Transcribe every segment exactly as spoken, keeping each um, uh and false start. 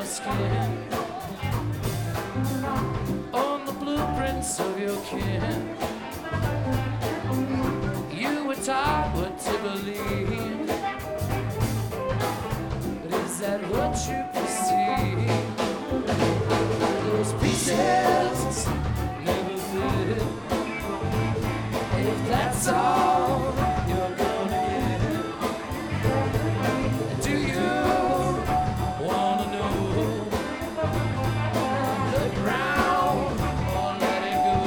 skin, on the blueprints of your kin. You were taught what to believe, but is that what you perceive? Those pieces never fit. If that's all you're gonna get, do you wanna know? Look around or let it go.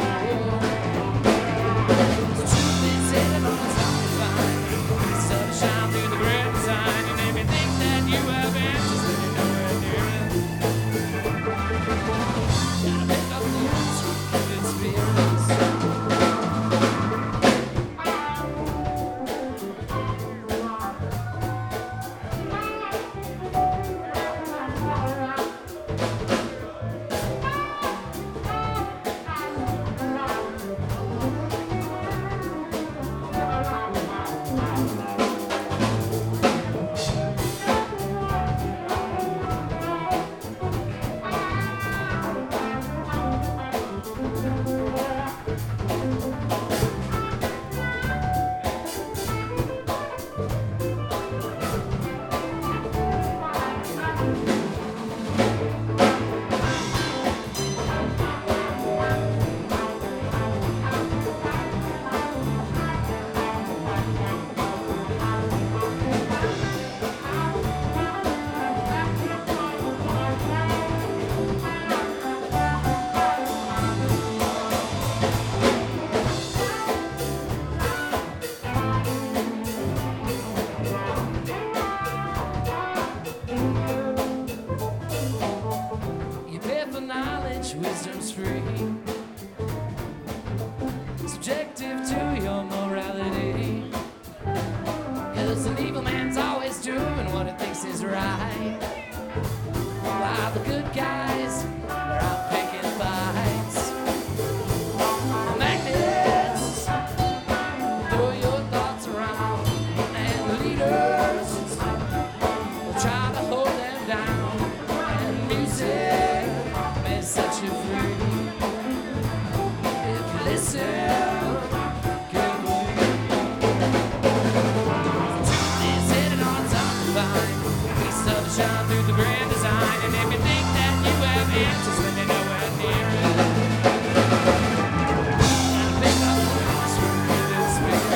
The truth is hidden on the top line. Sunshine through the grapevine, and if you think that you have answers, then you're nowhere near it. Gotta pick up the answer with experience. Wisdom's free, subjective to your morality. 'Cause an evil man's always doing what he thinks is right, while the good guys, they're out picking fights. Magnets throw your thoughts around, and the leaders will try to hold them down. And music may set you free if you listen carefully. The truth is hidden on top of the vine. We sunshine through the grand design, and if you think that you have answers, then you're nowhere near it. Gotta pick up the roots from within spirit.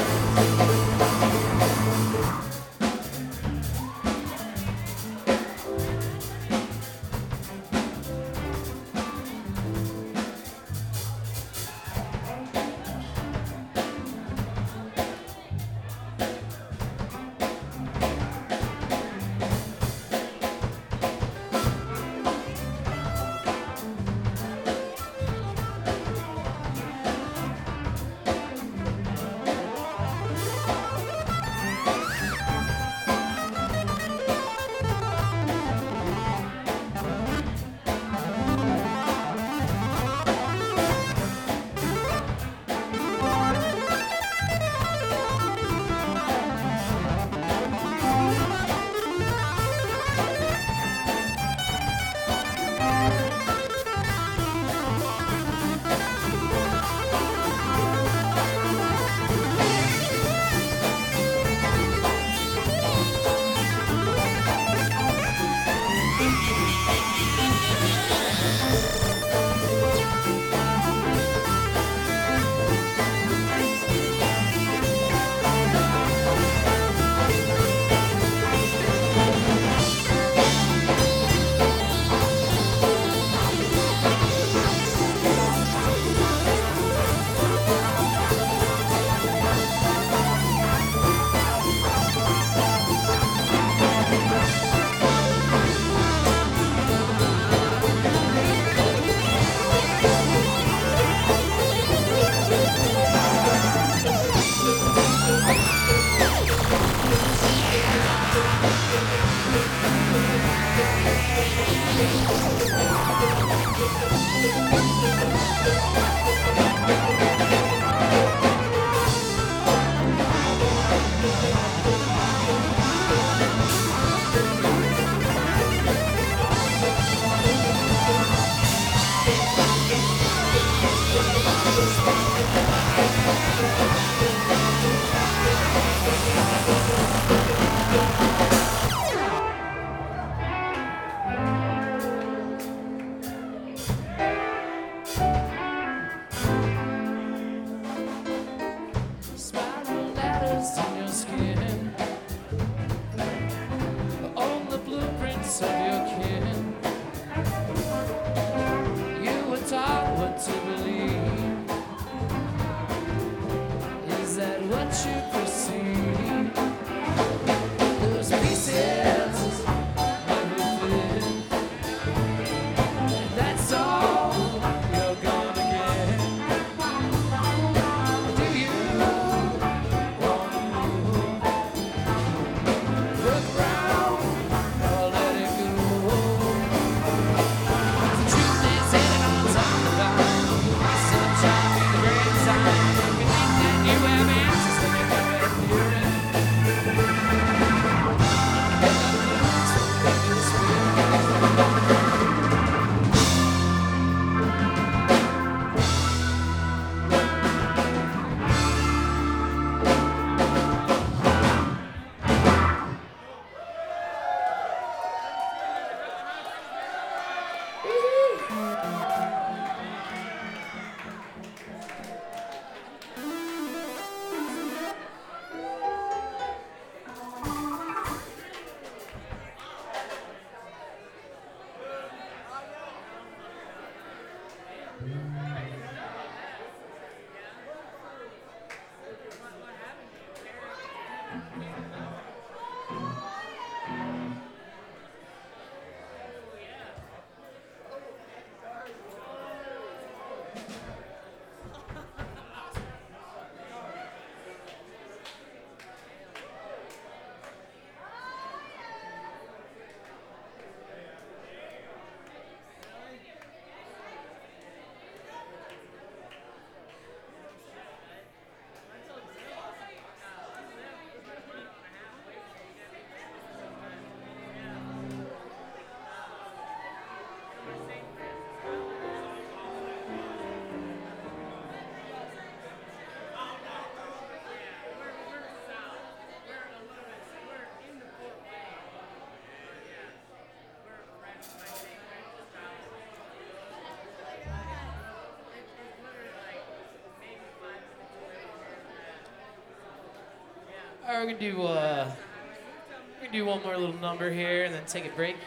All right, we're gonna do uh, we're gonna do one more little number here and then take a break.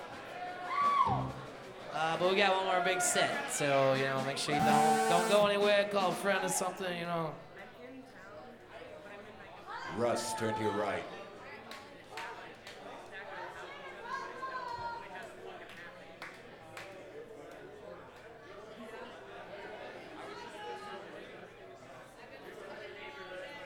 Uh, but we got one more big set, so you know, make sure you don't don't go anywhere. Call a friend or something, you know. Russ, turn to your right.